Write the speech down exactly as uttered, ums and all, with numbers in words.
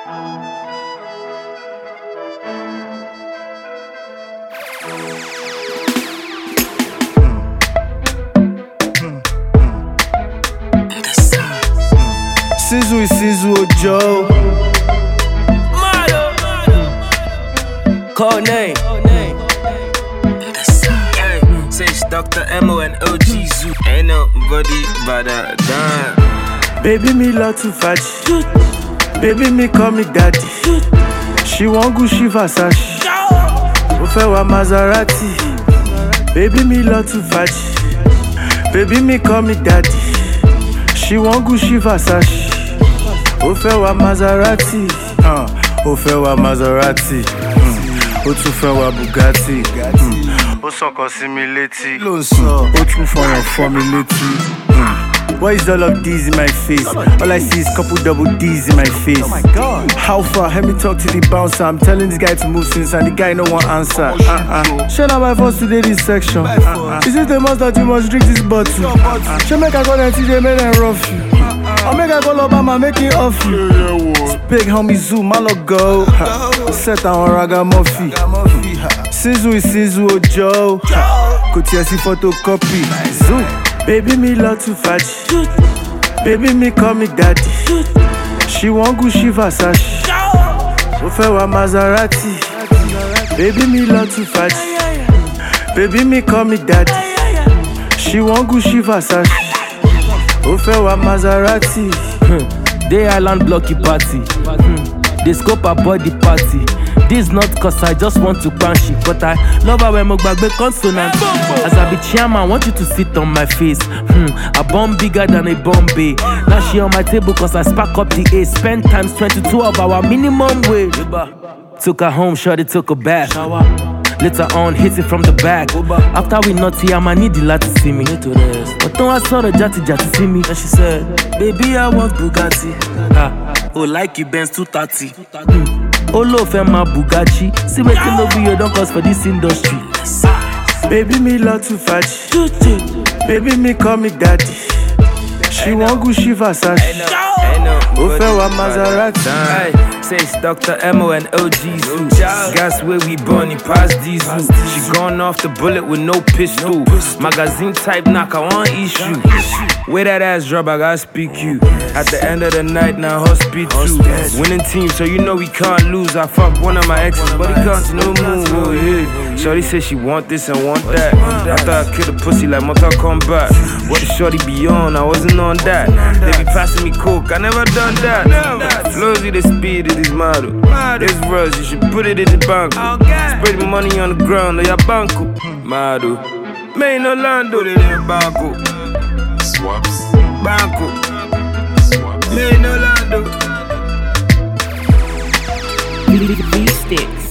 Sizzle is Sizzle Joe. Code name. Hey, say it's Doctor Emo and O G Zoo. Ain't nobody but a dime. Baby me love to fetch. Baby me call me daddy. She want Gucci Versace. Ó fẹ́ wa Maserati. Baby me love to fetch. Baby me call me daddy. She want Gucci Versace. Ó fẹ́ wa Maserati. Uh, ó fẹ́ wa Maserati. Ó tún fẹ́ wa Bugatti. Ó sọ̀kan sí mi létí. Ló ń sọ, ó tún fọyàn fọ́ mi létí. Why is all of these in my face? All I see is couple double D's in my face. Oh my God. How far? Let me talk to the bouncer. I'm telling this guy to move since and the guy no one answer. Uh-uh. Shut up my first today this section. Uh-uh. Is it the most that you must drink this bottle? Uh-uh. She make I go and T J make them rough you. Uh-uh. I make I call Obama make it off you. Big homie Zoo, my go. Set on Ragamuffin. Sizzle is Sizzle Joe. Could you see photocopy? Zoo. Baby me love to fetch. Baby me call me daddy. She want Gucci Versace. Ó fẹ́ wa Maserati. Baby me love to fetch. Baby me call me daddy. She want Gucci Versace. Ó fẹ́ wa Maserati. Day Island blocky party. They scope a body party. This not cause I just want to punch it, but I love her when Mogbagbe consonant. As I be chairman, I want you to sit on my face. Hmm, a bomb bigger than a Bombay. Now she on my table cause I spark up the ace. Spend times twenty-two of our minimum wage. Took her home, shorty took a bath. Later on, hit it from the back. After we naughty, I'ma need the lad to see me. But then I saw the jatty jatty see me. And she said, baby, I want Bugatti. Ah, oh, like you Benz two thirty. Mm. Olo fẹ́ ma Bugatti. See wetin no be you don cause for this industry. Baby me love to fetch. Baby me call me daddy. She want Gucci Versace. Ó fẹ́ wa Maserati. Say it's Doctor Emo and O G Zoo. Gas where we born, he passed diesel. She gone off the bullet with no pistol. Magazine type knock, I want issue. Where that ass drop, I gotta speak you. At the end of the night, now hospital. Winning team, so you know we can't lose. I fucked one of my exes, but he can't no move. Oh, yeah. Shorty said she want this and want that. After I killed a pussy like Mortal Kombat. What the shorty be on? I wasn't on that. They be passing me coke, I never done that. Flowsy the speed of this model. This rush, you should put it in the bank. Spread the money on the ground, or your banco. Model. Main Orlando, they in the banco. Swaps. Banco. Swaps. Main Orlando. These sticks.